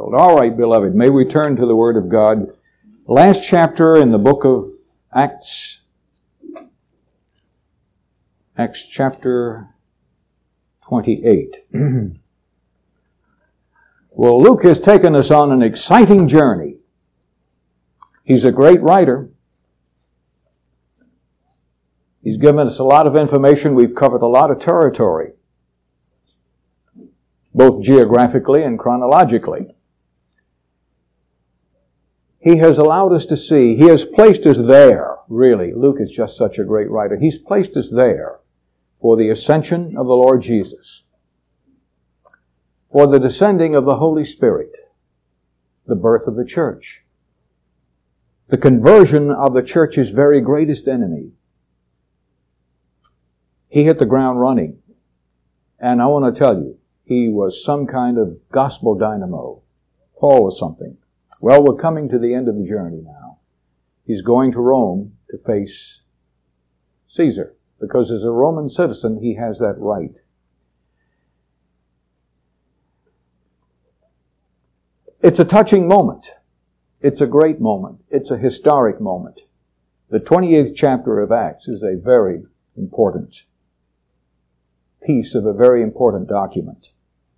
world. All right, beloved, may we turn to the Word of God. Last chapter in the book of Acts. Acts chapter 28. Well, Luke has taken us on an exciting journey. He's a great writer. He's given us a lot of information. We've covered a lot of territory, both geographically and chronologically. He has allowed us to see, he has placed us there, really. Luke is just such a great writer. He's placed us there for the ascension of the Lord Jesus, for the descending of the Holy Spirit, the birth of the church, the conversion of the church's very greatest enemy. He hit the ground running. And I want to tell you, he was some kind of gospel dynamo. Paul was something. Well, we're coming to the end of the journey now. He's going to Rome to face Caesar, because as a Roman citizen, he has that right. It's a touching moment. It's a great moment. It's a historic moment. The 28th chapter of Acts is a very important piece of a very important document.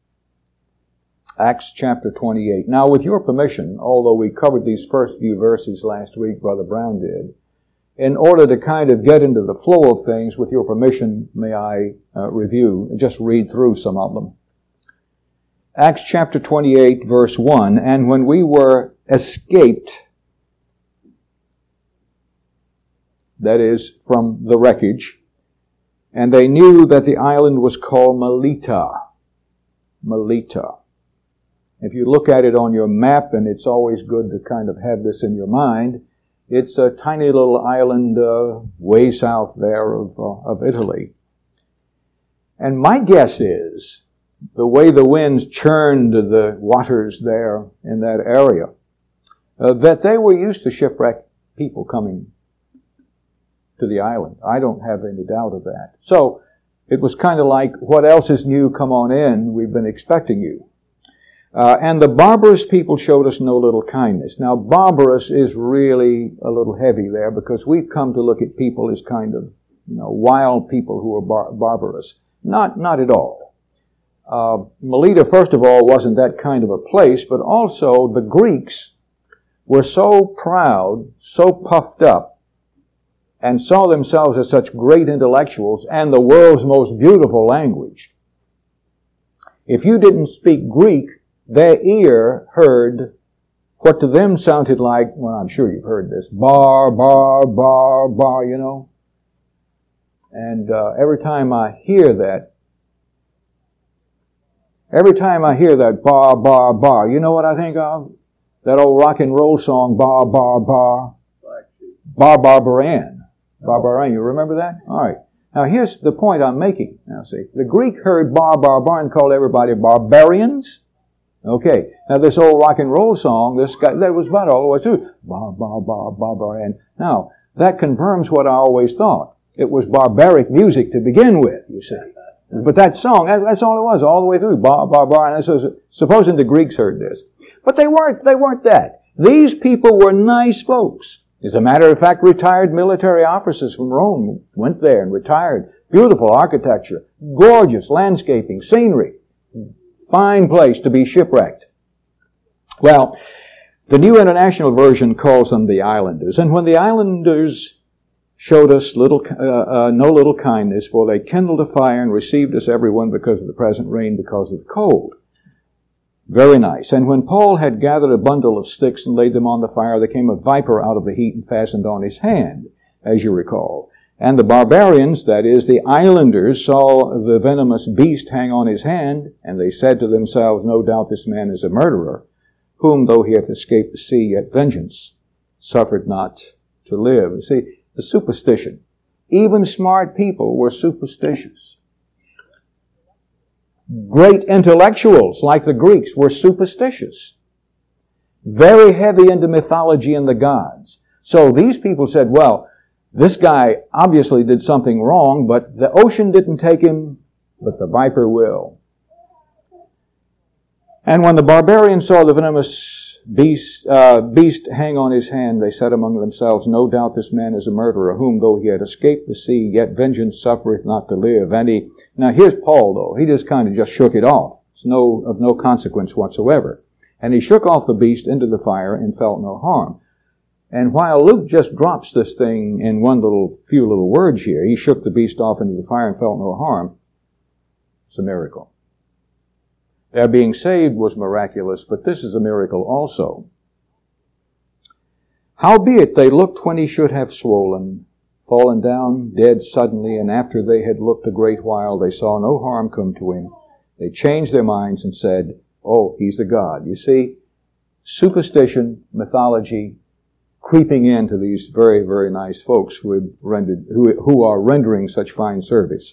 Acts chapter 28. Now, with your permission, although we covered these first few verses last week, Brother Brown did, in order to kind of get into the flow of things, with your permission, may I just read through some of them. Acts chapter 28, verse 1, and when we were escaped, that is, from the wreckage, and they knew that the island was called Melita. Melita. If you look at it on your map, and it's always good to kind of have this in your mind, it's a tiny little island way south there of Italy. And my guess is, the way the winds churned the waters there in that area, that they were used to shipwrecked people coming to the island. I don't have any doubt of that. So it was kind of like, what else is new? Come on in. We've been expecting you. And the barbarous people showed us no little kindness. Now, barbarous is really a little heavy there, because we've come to look at people as kind of, wild people who are barbarous. Not at all. Melita, first of all, wasn't that kind of a place, but also the Greeks were so proud, so puffed up, and saw themselves as such great intellectuals and the world's most beautiful language. If you didn't speak Greek, their ear heard what to them sounded like, well, I'm sure you've heard this, bar, bar, bar, bar, And every time I hear that bar, bar, bar, you know what I think of? That old rock and roll song, bar, bar, bar. Bar Barbarian. Barbarian, you remember that? All right. Now here's the point I'm making. Now see, the Greek heard bar, bar, bar and called everybody barbarians. Okay. Now this old rock and roll song, this guy, that was about all the way through. Bar, bar, bar, barbarian. Now, that confirms what I always thought. It was barbaric music to begin with, you see. But that song, that's all it was, all the way through. Bar, bar, bar. And so, supposing the Greeks heard this. But they weren't that. These people were nice folks. As a matter of fact, retired military officers from Rome went there and retired. Beautiful architecture, gorgeous landscaping, scenery. Fine place to be shipwrecked. Well, the New International Version calls them the islanders. And when the islanders showed us no little kindness, for they kindled a fire and received us everyone because of the present rain, because of the cold. Very nice. And when Paul had gathered a bundle of sticks and laid them on the fire, there came a viper out of the heat and fastened on his hand, as you recall. And the barbarians, that is, the islanders, saw the venomous beast hang on his hand, and they said to themselves, no doubt this man is a murderer, whom, though he hath escaped the sea, yet vengeance suffered not to live. You see, the superstition. Even smart people were superstitious. Great intellectuals, like the Greeks, were superstitious. Very heavy into mythology and the gods. So these people said, well, this guy obviously did something wrong, but the ocean didn't take him, but the viper will. And when the barbarians saw the venomous beast hang on his hand, they said among themselves, no doubt this man is a murderer, whom though he had escaped the sea, yet vengeance suffereth not to live. Now here's Paul though. He just kind of just shook it off. It's of no consequence whatsoever. And he shook off the beast into the fire and felt no harm. And while Luke just drops this thing in few little words here, he shook the beast off into the fire and felt no harm. It's a miracle. Their being saved was miraculous, but this is a miracle also. Howbeit they looked when he should have swollen, fallen down, dead suddenly, and after they had looked a great while, they saw no harm come to him. They changed their minds and said, oh, he's a god. You see, superstition, mythology, creeping into these very, very nice folks who are rendering such fine service.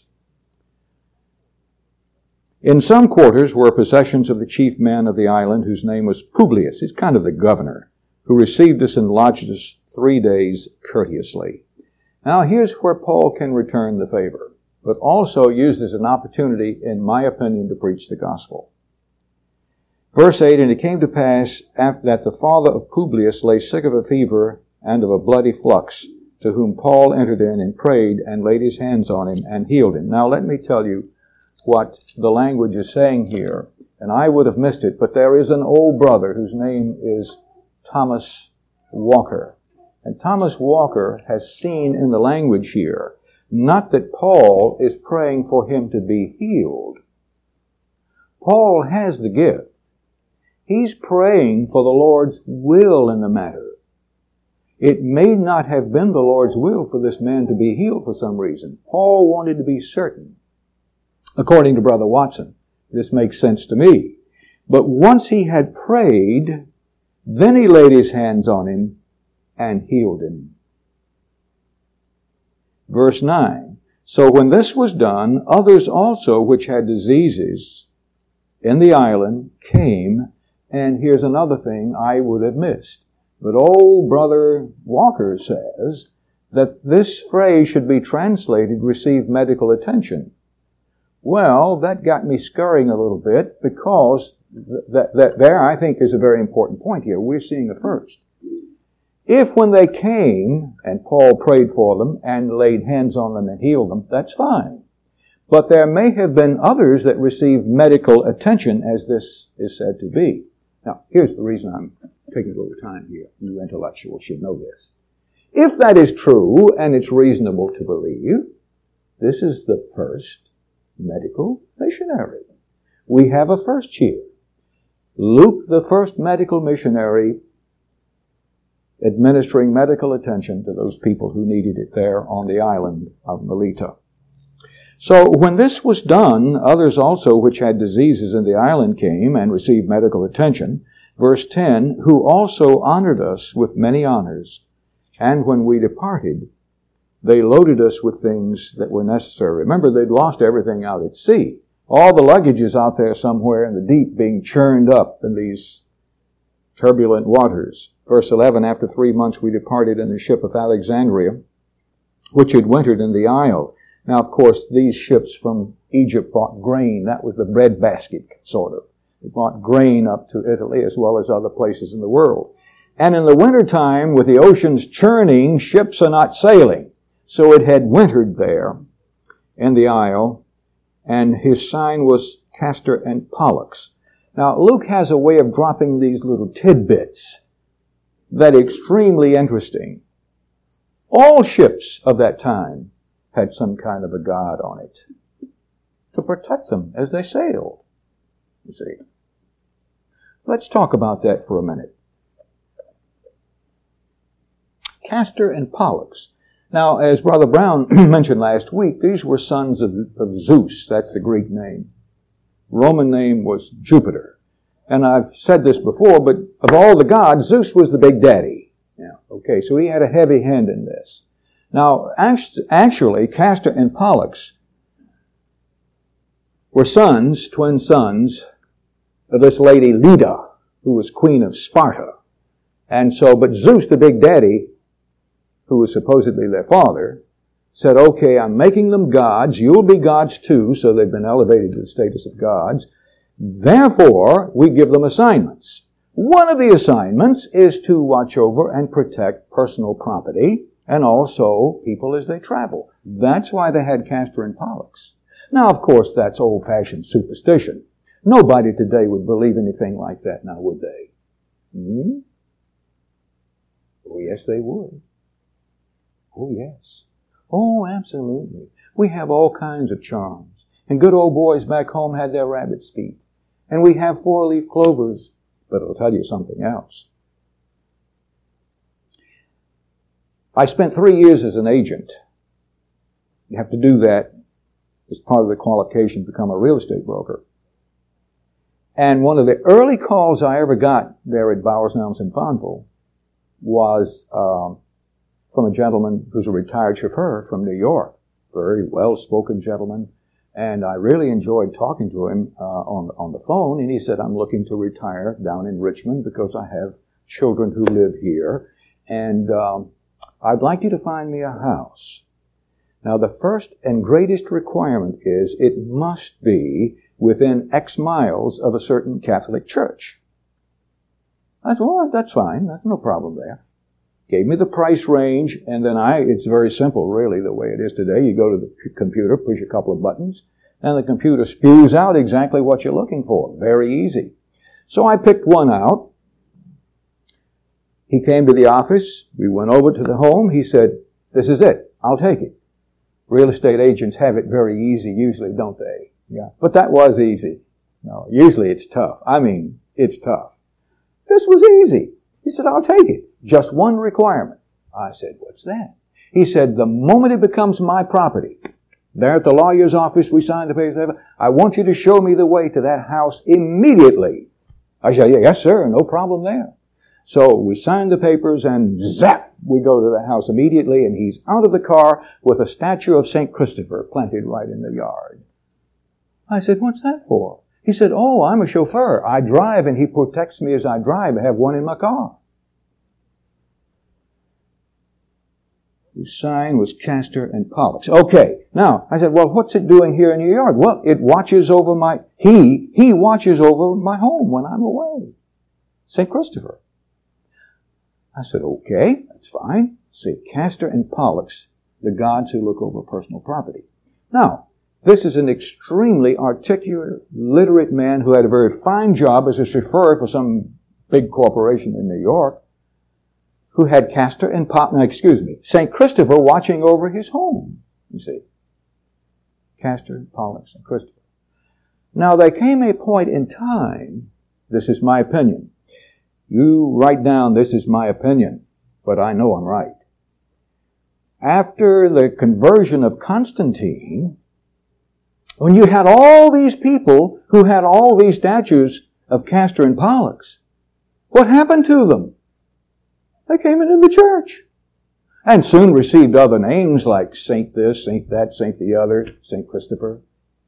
In some quarters were possessions of the chief man of the island, whose name was Publius. He's kind of the governor, who received us and lodged us 3 days courteously. Now here's where Paul can return the favor, but also uses an opportunity, in my opinion, to preach the gospel. Verse 8, and it came to pass that the father of Publius lay sick of a fever and of a bloody flux, to whom Paul entered in and prayed and laid his hands on him and healed him. Now let me tell you what the language is saying here, and I would have missed it, but there is an old brother whose name is Thomas Walker. And Thomas Walker has seen in the language here, not that Paul is praying for him to be healed. Paul has the gift. He's praying for the Lord's will in the matter. It may not have been the Lord's will for this man to be healed for some reason. Paul wanted to be certain. According to Brother Watson, this makes sense to me. But once he had prayed, then he laid his hands on him and healed him. Verse 9, so when this was done, others also which had diseases in the island came, and here's another thing I would have missed. But old Brother Walker says that this phrase should be translated, receive medical attention. Well, that got me scurrying a little bit, because that there, I think, is a very important point here. We're seeing it first. If when they came, and Paul prayed for them and laid hands on them and healed them, that's fine. But there may have been others that received medical attention, as this is said to be. Now, here's the reason I'm taking a little time here. You intellectuals should know this. If that is true, and it's reasonable to believe, this is the first medical missionary. We have a first here. Luke, the first medical missionary, administering medical attention to those people who needed it there on the island of Melita. So when this was done, others also which had diseases in the island came and received medical attention. Verse 10, who also honored us with many honors, and when we departed, they loaded us with things that were necessary. Remember, they'd lost everything out at sea. All the luggage is out there somewhere in the deep being churned up in these turbulent waters. Verse 11, after 3 months we departed in the ship of Alexandria, which had wintered in the isle. Now, of course, these ships from Egypt brought grain. That was the breadbasket, sort of. They brought grain up to Italy as well as other places in the world. And in the wintertime, with the oceans churning, ships are not sailing. So it had wintered there in the isle, and his sign was Castor and Pollux. Now, Luke has a way of dropping these little tidbits that are extremely interesting. All ships of that time had some kind of a god on it to protect them as they sailed, you see. Let's talk about that for a minute. Castor and Pollux. Now, as Brother Brown mentioned last week, these were sons of Zeus. That's the Greek name. Roman name was Jupiter. And I've said this before, but of all the gods, Zeus was the big daddy. Yeah, okay, so he had a heavy hand in this. Now, actually, Castor and Pollux were sons, twin sons, of this lady Leda, who was queen of Sparta. And so, but Zeus, the big daddy, who was supposedly their father, said, okay, I'm making them gods. You'll be gods too. So they've been elevated to the status of gods. Therefore, we give them assignments. One of the assignments is to watch over and protect personal property and also people as they travel. That's why they had Castor and Pollux. Now, of course, that's old-fashioned superstition. Nobody today would believe anything like that now, would they? Oh, yes, they would. Oh, yes. Oh, absolutely. We have all kinds of charms. And good old boys back home had their rabbit's feet. And we have four-leaf clovers. But I'll tell you something else. I spent 3 years as an agent. You have to do that as part of the qualification to become a real estate broker. And one of the early calls I ever got there at Bowers & Elms in Fonville was from a gentleman who's a retired chauffeur from New York. Very well-spoken gentleman. And I really enjoyed talking to him on the phone. And he said, I'm looking to retire down in Richmond because I have children who live here. And I'd like you to find me a house. Now, the first and greatest requirement is it must be within X miles of a certain Catholic church. I said, well, that's fine. That's no problem there. Gave me the price range, and then it's very simple, really, the way it is today. You go to the computer, push a couple of buttons, and the computer spews out exactly what you're looking for. Very easy. So I picked one out. He came to the office. We went over to the home. He said, this is it. I'll take it. Real estate agents have it very easy, usually, don't they? Yeah. But that was easy. No, usually it's tough. I mean, it's tough. This was easy. He said, I'll take it. Just one requirement. I said, what's that? He said, the moment it becomes my property, there at the lawyer's office, we signed the papers, I want you to show me the way to that house immediately. I said, yes, sir, no problem there. So we signed the papers and zap, we go to the house immediately, and he's out of the car with a statue of St. Christopher planted right in the yard. I said, what's that for? He said, oh, I'm a chauffeur. I drive and he protects me as I drive. I have one in my car. The sign was Castor and Pollux. Okay. Now, I said, well, what's it doing here in your yard? Well, it watches over he watches over my home when I'm away. St. Christopher. I said, okay, that's fine. Say Castor and Pollux, the gods who look over personal property. Now, this is an extremely articulate, literate man who had a very fine job as a chauffeur for some big corporation in New York, who had Castor and St. Christopher watching over his home, you see. Castor, Pollux, and Christopher. Now, there came a point in time, this is my opinion. You write down, this is my opinion, but I know I'm right. After the conversion of Constantine, when you had all these people who had all these statues of Castor and Pollux, what happened to them? They came into the church and soon received other names like Saint this, Saint that, Saint the other, Saint Christopher.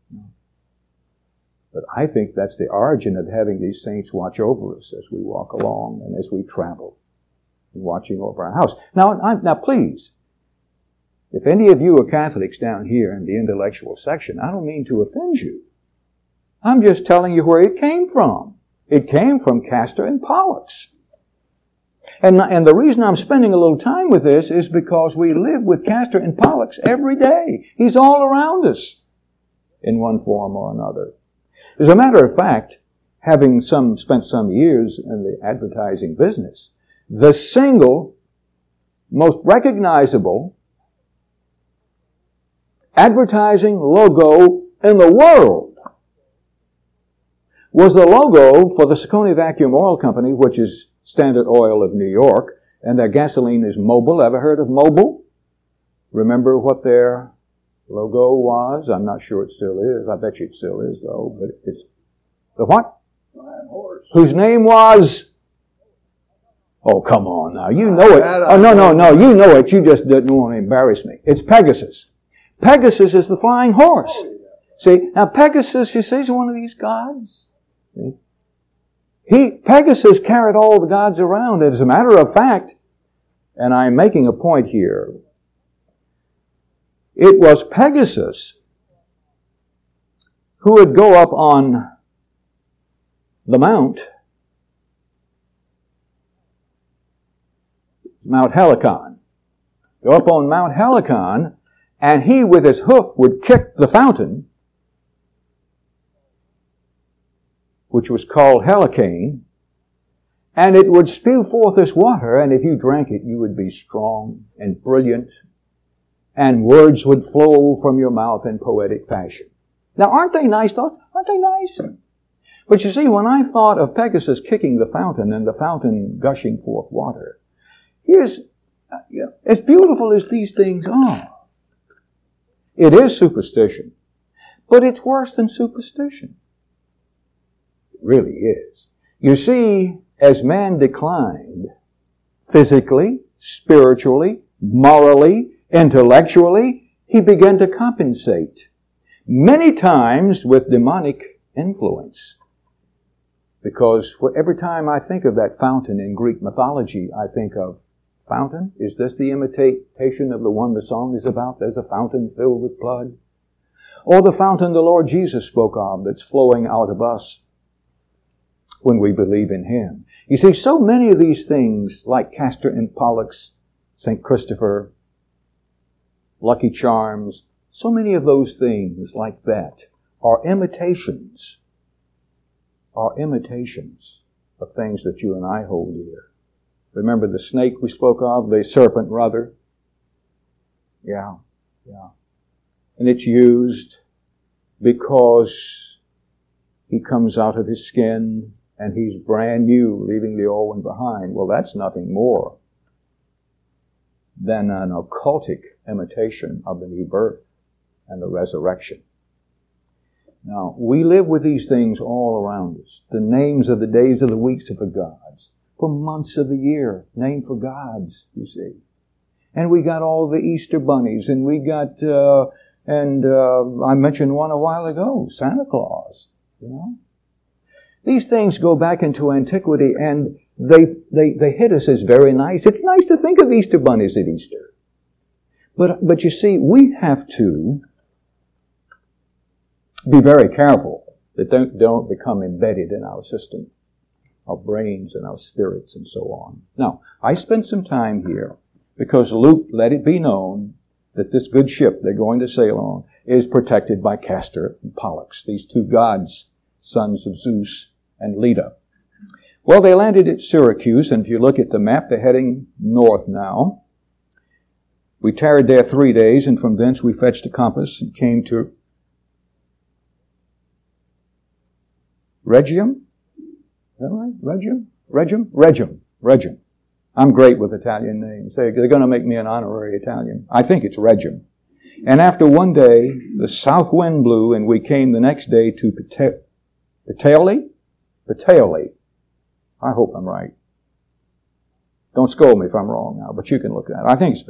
But I think that's the origin of having these saints watch over us as we walk along and as we travel, watching over our house. Now please, if any of you are Catholics down here in the intellectual section, I don't mean to offend you. I'm just telling you where it came from. It came from Castor and Pollux. And the reason I'm spending a little time with this is because we live with Castor and Pollux every day. He's all around us in one form or another. As a matter of fact, having spent some years in the advertising business, the single most recognizable advertising logo in the world was the logo for the Saucony Vacuum Oil Company, which is Standard Oil of New York, and their gasoline is Mobil. Ever heard of Mobil? Remember what their logo was? I'm not sure it still is. I bet you it still is, though. But it's the what? Whose name was? Oh, come on now. You know it. Oh, no. You know it. You just didn't want to embarrass me. It's Pegasus. Pegasus is the flying horse. See, now Pegasus, you see, is one of these gods. See? Pegasus carried all the gods around. As a matter of fact, and I'm making a point here, it was Pegasus who would go up on the Mount Helicon. Go up on Mount Helicon, and he with his hoof would kick the fountain, which was called Helicane, and it would spew forth this water, and if you drank it, you would be strong and brilliant, and words would flow from your mouth in poetic fashion. Now, aren't they nice thoughts? Aren't they nice? But you see, when I thought of Pegasus kicking the fountain and the fountain gushing forth water, here's, as beautiful as these things are, it is superstition, but it's worse than superstition. It really is. You see, as man declined physically, spiritually, morally, intellectually, he began to compensate, many times with demonic influence. Because every time I think of that fountain in Greek mythology, I think of, fountain? Is this the imitation of the one the song is about? There's a fountain filled with blood. Or the fountain the Lord Jesus spoke of that's flowing out of us when we believe in Him. You see, so many of these things, like Castor and Pollux, St. Christopher, Lucky Charms, so many of those things like that are imitations of things that you and I hold dear. Remember the snake we spoke of, the serpent rather? Yeah. And it's used because he comes out of his skin and he's brand new, leaving the old one behind. Well, that's nothing more than an occultic imitation of the new birth and the resurrection. Now, we live with these things all around us. The names of the days of the weeks are for gods. For months of the year, named for gods, you see. And we got all the Easter bunnies, and we got, I mentioned one a while ago, Santa Claus, you know. These things go back into antiquity, and they hit us as very nice. It's nice to think of Easter bunnies at Easter. But you see, we have to be very careful that don't become embedded in our system, our brains and our spirits and so on. Now, I spent some time here because Luke let it be known that this good ship they're going to sail on is protected by Castor and Pollux, these two gods, sons of Zeus and Leda. Well, they landed at Syracuse, and if you look at the map, they're heading north now. We tarried there 3 days, and from thence we fetched a compass and came to Regium. Is that right? Regium. I'm great with Italian names. They're going to make me an honorary Italian. I think it's Regium. And after one day, the south wind blew, and we came the next day to Puteoli. I hope I'm right. Don't scold me if I'm wrong now, but you can look at it. I think it's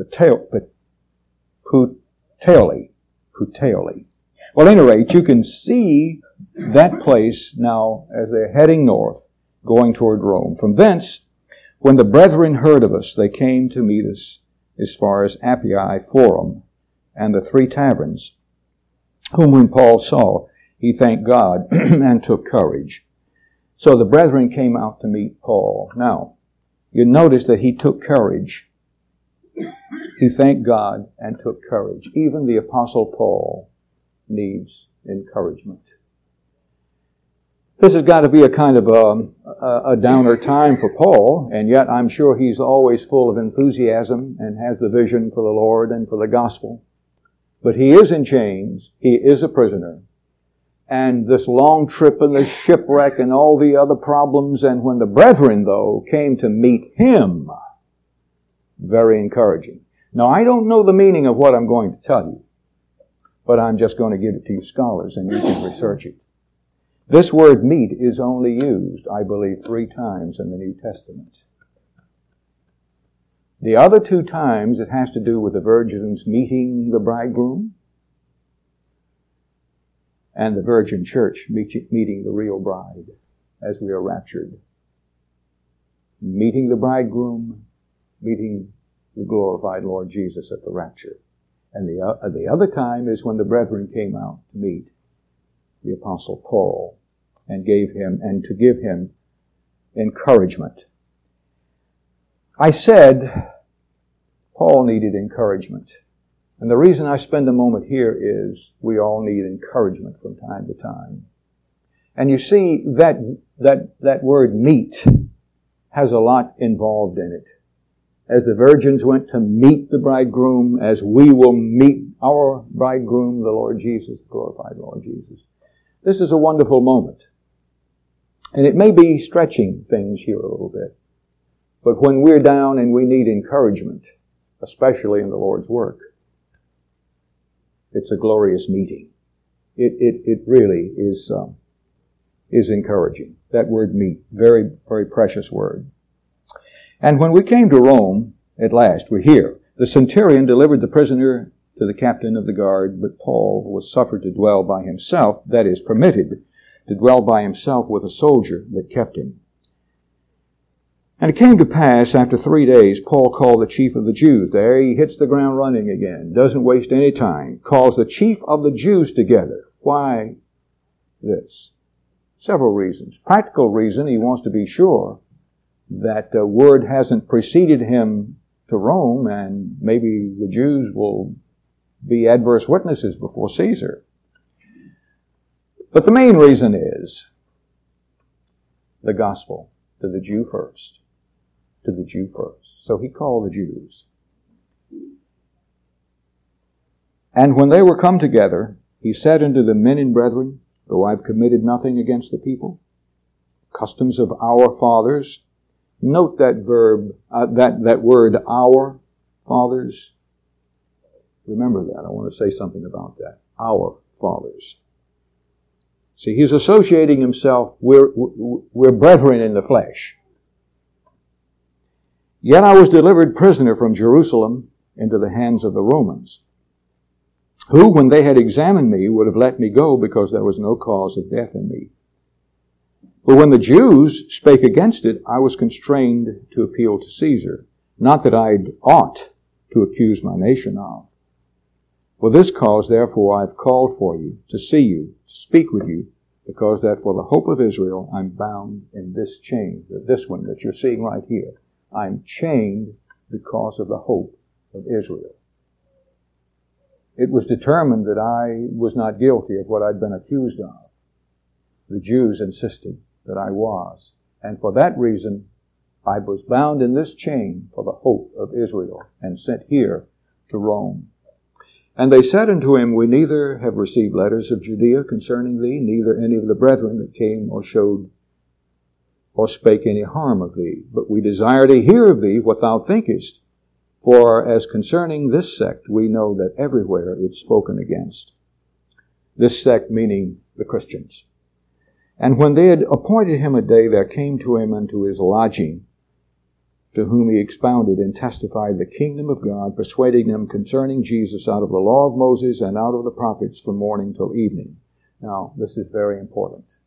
Puteoli. Well, at any rate, you can see that place now as they're heading north, going toward Rome. From thence, when the brethren heard of us, they came to meet us as far as Appii Forum and the 3 taverns, whom when Paul saw, he thanked God and took courage. So the brethren came out to meet Paul. Now, you notice that he took courage. He thanked God and took courage. Even the Apostle Paul needs encouragement. This has got to be a kind of a downer time for Paul, and yet I'm sure he's always full of enthusiasm and has the vision for the Lord and for the gospel. But he is in chains. He is a prisoner. And this long trip and the shipwreck and all the other problems, and when the brethren, though, came to meet him, very encouraging. Now, I don't know the meaning of what I'm going to tell you, but I'm just going to give it to you scholars, and you can research it. This word meet is only used, I believe, 3 times in the New Testament. The other 2 times it has to do with the virgins meeting the bridegroom and the virgin church meeting the real bride as we are raptured. Meeting the bridegroom, meeting the glorified Lord Jesus at the rapture. And the other time is when the brethren came out to meet the Apostle Paul and to give him encouragement. I said Paul needed encouragement. And the reason I spend a moment here is we all need encouragement from time to time. And you see, that word meet has a lot involved in it. As the virgins went to meet the bridegroom, as we will meet our bridegroom, the Lord Jesus, the glorified Lord Jesus. This is a wonderful moment. And it may be stretching things here a little bit. But when we're down and we need encouragement, especially in the Lord's work, it's a glorious meeting. It really is encouraging. That word meet, very, very precious word. And when we came to Rome, at last, we're here. The centurion delivered the prisoner to the captain of the guard, but Paul was suffered to dwell by himself, that is, permitted to dwell by himself with a soldier that kept him. And it came to pass, after 3 days, Paul called the chief of the Jews. There he hits the ground running again, doesn't waste any time, calls the chief of the Jews together. Why this? Several reasons. Practical reason, he wants to be sure that the word hasn't preceded him to Rome, and maybe the Jews will be adverse witnesses before Caesar. But the main reason is the gospel, to the Jew first. To the Jew first. So he called the Jews. And when they were come together, he said unto the men and brethren, though I've committed nothing against the people, customs of our fathers. Note that verb, that word, our fathers. Remember that. I want to say something about that. Our fathers. See, he's associating himself, we're brethren in the flesh. Yet I was delivered prisoner from Jerusalem into the hands of the Romans, who, when they had examined me, would have let me go because there was no cause of death in me. But when the Jews spake against it, I was constrained to appeal to Caesar, not that I ought to accuse my nation of. For this cause, therefore, I have called for you, to see you, to speak with you, because that for the hope of Israel, I'm bound in this chain, this one that you're seeing right here. I'm chained because of the hope of Israel. It was determined that I was not guilty of what I'd been accused of. The Jews insisted that I was. And for that reason, I was bound in this chain for the hope of Israel and sent here to Rome. And they said unto him, we neither have received letters of Judea concerning thee, neither any of the brethren that came or showed or spake any harm of thee. But we desire to hear of thee what thou thinkest. For as concerning this sect, we know that everywhere it's spoken against. This sect meaning the Christians. And when they had appointed him a day, there came to him unto his lodging, to whom he expounded and testified the kingdom of God, persuading them concerning Jesus out of the law of Moses and out of the prophets from morning till evening. Now, this is very important.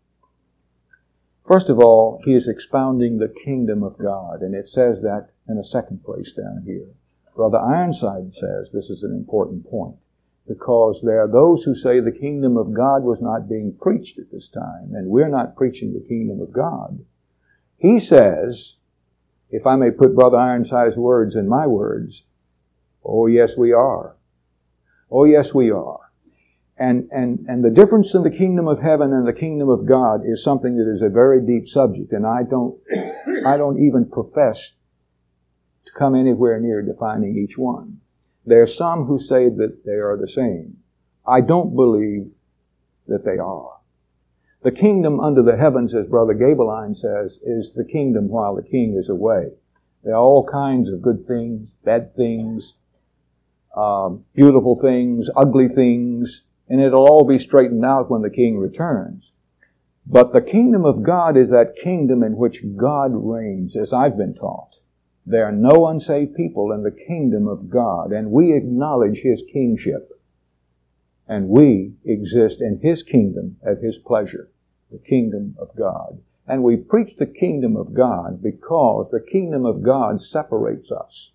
First of all, he is expounding the kingdom of God, and it says that in a second place down here. Brother Ironside says this is an important point, because there are those who say the kingdom of God was not being preached at this time, and we're not preaching the kingdom of God. He says, if I may put Brother Ironside's words in my words, oh yes we are. Oh yes we are. And the difference in the kingdom of heaven and the kingdom of God is something that is a very deep subject, and I don't even profess to come anywhere near defining each one. There are some who say that they are the same. I don't believe that they are. The kingdom under the heavens, as Brother Gabeline says, is the kingdom while the king is away. There are all kinds of good things, bad things, beautiful things, ugly things, and it'll all be straightened out when the king returns. But the kingdom of God is that kingdom in which God reigns, as I've been taught. There are no unsaved people in the kingdom of God, and we acknowledge His kingship. And we exist in His kingdom at His pleasure, the kingdom of God. And we preach the kingdom of God because the kingdom of God separates us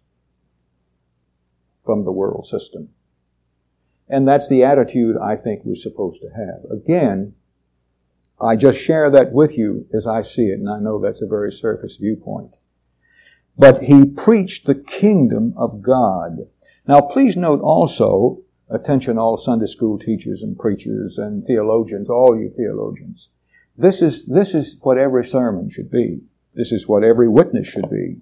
from the world system. And that's the attitude I think we're supposed to have. Again, I just share that with you as I see it, and I know that's a very surface viewpoint. But he preached the kingdom of God. Now please note also, attention all Sunday school teachers and preachers and theologians, all you theologians. This is what every sermon should be. This is what every witness should be.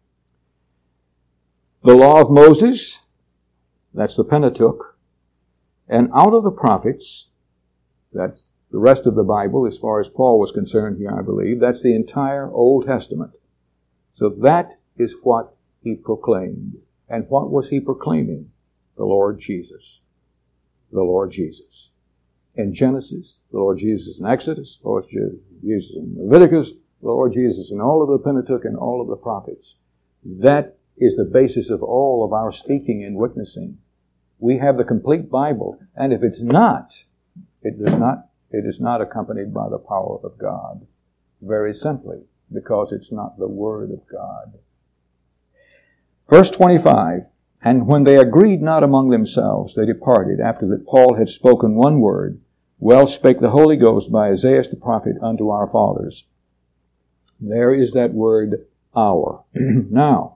The law of Moses, that's the Pentateuch, and out of the prophets, that's the rest of the Bible as far as Paul was concerned here, I believe, that's the entire Old Testament. So that is what he proclaimed. And what was he proclaiming? The Lord Jesus. The Lord Jesus. In Genesis, the Lord Jesus in Exodus, the Lord Jesus in Leviticus, the Lord Jesus in all of the Pentateuch and all of the prophets. That is the basis of all of our speaking and witnessing. We have the complete Bible, and if it's not, it is not accompanied by the power of God. Very simply, because it's not the Word of God. Verse 25, and when they agreed not among themselves, they departed, after that Paul had spoken one word. Well spake the Holy Ghost by Isaiah the prophet unto our fathers. There is that word, our. Now,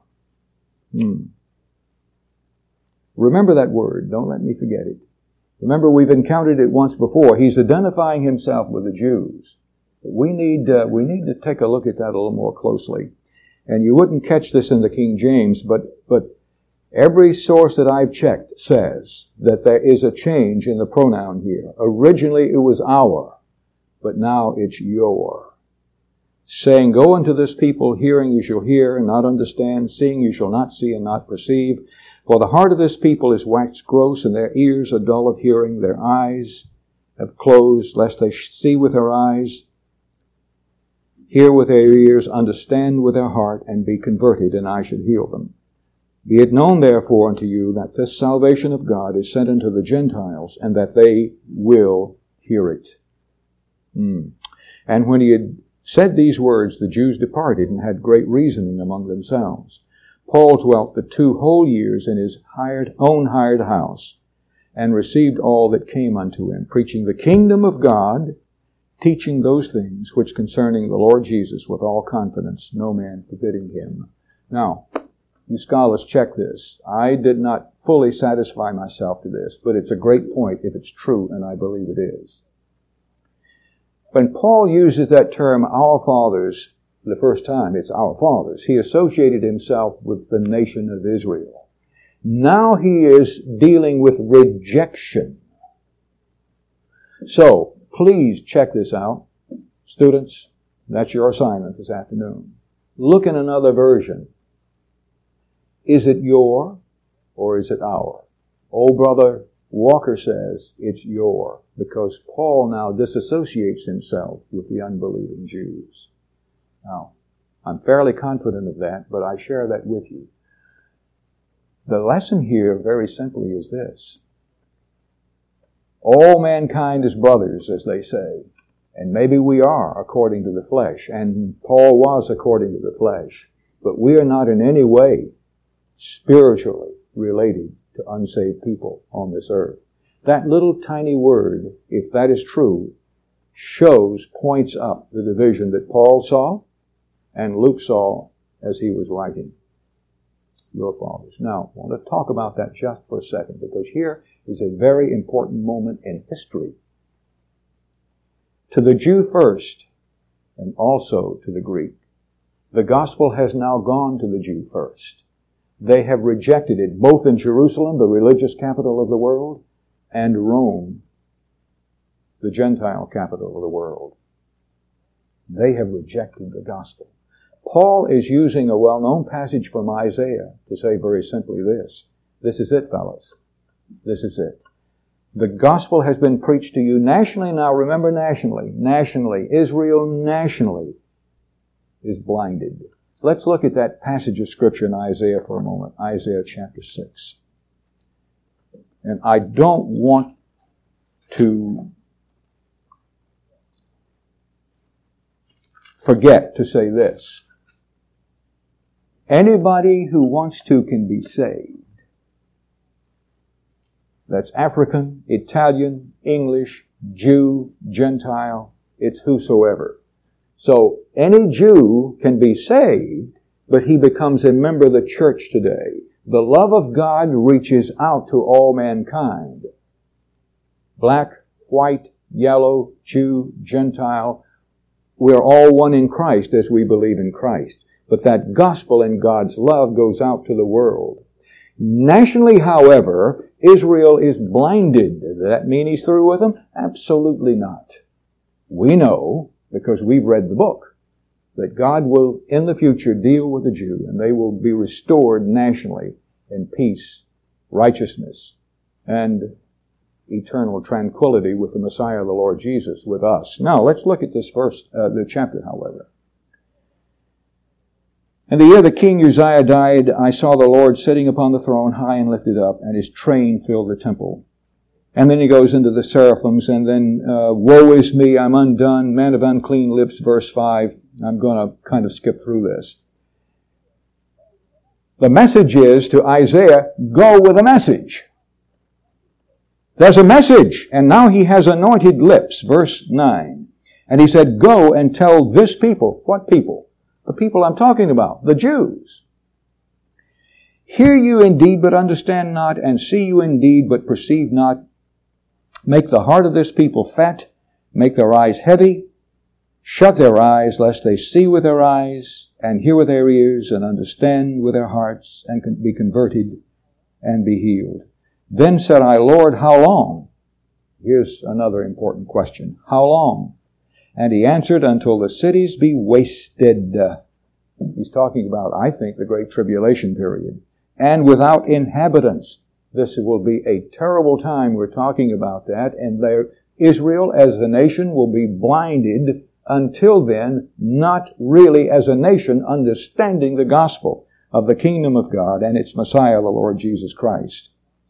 remember that word. Don't let me forget it. Remember, we've encountered it once before. He's identifying himself with the Jews. We need to take a look at that a little more closely. And you wouldn't catch this in the King James, but every source that I've checked says that there is a change in the pronoun here. Originally it was our, but now it's your. Saying, go unto this people, hearing you shall hear and not understand, seeing you shall not see and not perceive. For the heart of this people is waxed gross, and their ears are dull of hearing, their eyes have closed, lest they see with their eyes, hear with their ears, understand with their heart, and be converted, and I should heal them. Be it known therefore unto you that this salvation of God is sent unto the Gentiles, and that they will hear it. And when he had said these words, the Jews departed and had great reasoning among themselves. Paul dwelt the 2 whole years in his own hired house, and received all that came unto him, preaching the kingdom of God, teaching those things which concerning the Lord Jesus with all confidence, no man forbidding him. Now, you scholars, check this. I did not fully satisfy myself to this, but it's a great point if it's true, and I believe it is. When Paul uses that term, our fathers, the first time, it's our fathers, he associated himself with the nation of Israel. Now he is dealing with rejection. So, please check this out. Students, that's your assignment this afternoon. Look in another version. Is it your or is it our? Old brother Walker says it's your, because Paul now disassociates himself with the unbelieving Jews. Now, I'm fairly confident of that, but I share that with you. The lesson here, very simply, is this. All mankind is brothers, as they say. And maybe we are, according to the flesh. And Paul was according to the flesh. But we are not in any way spiritually related to unsaved people on this earth. That little tiny word, if that is true, points up the division that Paul saw and Luke saw as he was writing. Your fathers. Now, I want to talk about that just for a second, because here is a very important moment in history. To the Jew first, and also to the Greek, the gospel has now gone to the Jew first. They have rejected it, both in Jerusalem, the religious capital of the world, and Rome, the Gentile capital of the world. They have rejected the gospel. Paul is using a well-known passage from Isaiah to say very simply this. This is it, fellas. This is it. The gospel has been preached to you nationally. Now remember, nationally. Israel nationally is blinded. Let's look at that passage of Scripture in Isaiah for a moment. Isaiah chapter 6. And I don't want to forget to say this. Anybody who wants to can be saved. That's African, Italian, English, Jew, Gentile. It's whosoever. So any Jew can be saved, but he becomes a member of the church today. The love of God reaches out to all mankind. Black, white, yellow, Jew, Gentile. We're all one in Christ as we believe in Christ. But that gospel and God's love goes out to the world. Nationally, however, Israel is blinded. Does that mean He's through with them? Absolutely not. We know, because we've read the book, that God will in the future deal with the Jew, and they will be restored nationally in peace, righteousness, and eternal tranquility with the Messiah, the Lord Jesus, with us. Now, let's look at this the chapter, however. And the year that King Uzziah died, I saw the Lord sitting upon the throne, high and lifted up, and His train filled the temple. And then he goes into the seraphims, and then, woe is me, I'm undone, man of unclean lips, verse 5. I'm going to kind of skip through this. The message is to Isaiah, go with a message. There's a message, and now he has anointed lips, verse 9. And he said, go and tell this people. What people? The people I'm talking about, the Jews. Hear you indeed, but understand not, and see you indeed, but perceive not. Make the heart of this people fat, make their eyes heavy, shut their eyes, lest they see with their eyes, and hear with their ears, and understand with their hearts, and be converted, and be healed. Then said I, Lord, how long? Here's another important question. How long? And He answered, until the cities be wasted. He's talking about, I think, the Great Tribulation period. And without inhabitants. This will be a terrible time. We're talking about that. And Israel as a nation will be blinded until then, not really as a nation understanding the gospel of the kingdom of God and its Messiah, the Lord Jesus Christ.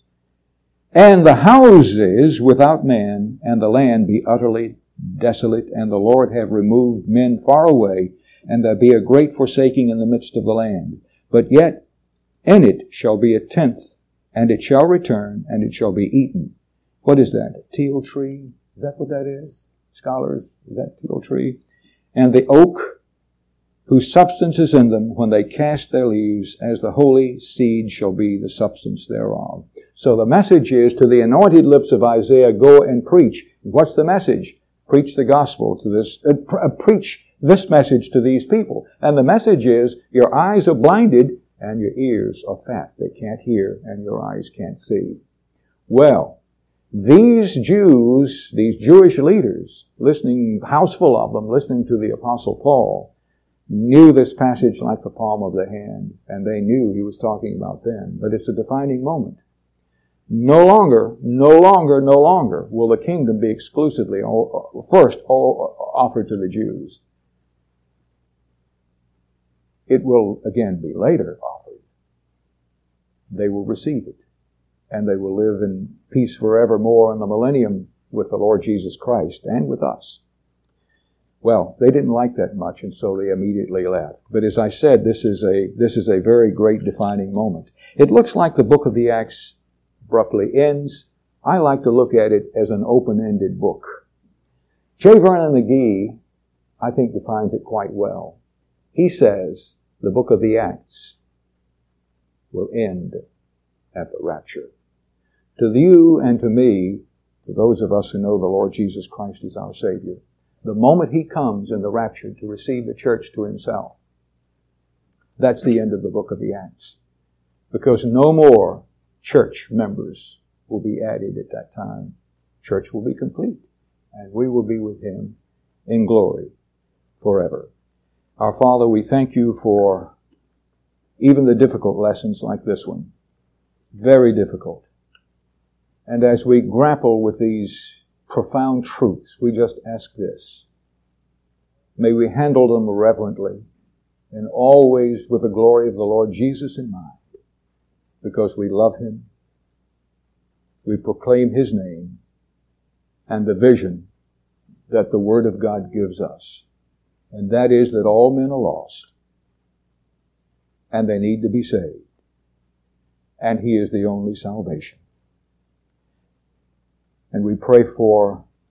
And the houses without man, and the land be utterly desolate, and the Lord have removed men far away, and there be a great forsaking in the midst of the land. But yet in it shall be a tenth, and it shall return, and it shall be eaten. What is that? A teal tree? Is that what that is? Scholars, is that teal tree? And the oak, whose substance is in them, when they cast their leaves, as the holy seed shall be the substance thereof. So the message is to the anointed lips of Isaiah, go and preach. What's the message? Preach the gospel to this, preach this message to these people. And the message is, your eyes are blinded and your ears are fat. They can't hear and your eyes can't see. Well, these Jews, these Jewish leaders, listening, house full of them, listening to the Apostle Paul, knew this passage like the palm of their hand, and they knew he was talking about them. But it's a defining moment. No longer will the kingdom be exclusively first offered to the Jews. It will again be later offered. They will receive it, and they will live in peace forevermore in the millennium with the Lord Jesus Christ and with us. Well, they didn't like that much, and so they immediately left. But as I said, this is a very great defining moment. It looks like the book of the Acts abruptly ends. I like to look at it as an open-ended book. J. Vernon McGee, I think, defines it quite well. He says the book of the Acts will end at the rapture. To you and to me, to those of us who know the Lord Jesus Christ is our Savior, the moment He comes in the rapture to receive the church to Himself, that's the end of the book of the Acts. Because no more church members will be added at that time. Church will be complete, and we will be with Him in glory forever. Our Father, we thank You for even the difficult lessons like this one. Very difficult. And as we grapple with these profound truths, we just ask this. May we handle them reverently and always with the glory of the Lord Jesus in mind, because we love Him, we proclaim His name, and the vision that the Word of God gives us. And that is that all men are lost, and they need to be saved. And He is the only salvation. And we pray for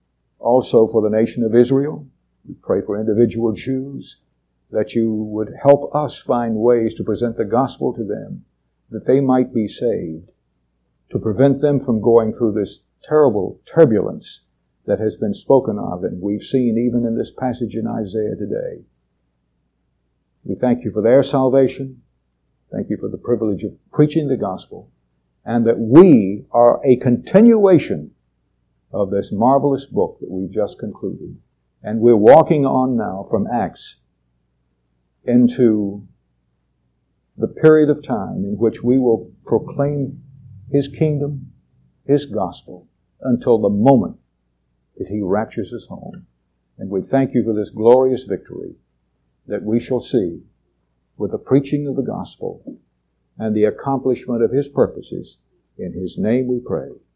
also for the nation of Israel. We pray for individual Jews, that you would help us find ways to present the gospel to them, that they might be saved, to prevent them from going through this terrible turbulence that has been spoken of, and we've seen even in this passage in Isaiah today. We thank you for their salvation. Thank you for the privilege of preaching the gospel, and that we are a continuation of this marvelous book that we've just concluded. And we're walking on now from Acts into the period of time in which we will proclaim His kingdom, His gospel, until the moment that He raptures us home. And we thank you for this glorious victory that we shall see with the preaching of the gospel and the accomplishment of His purposes. In His name we pray.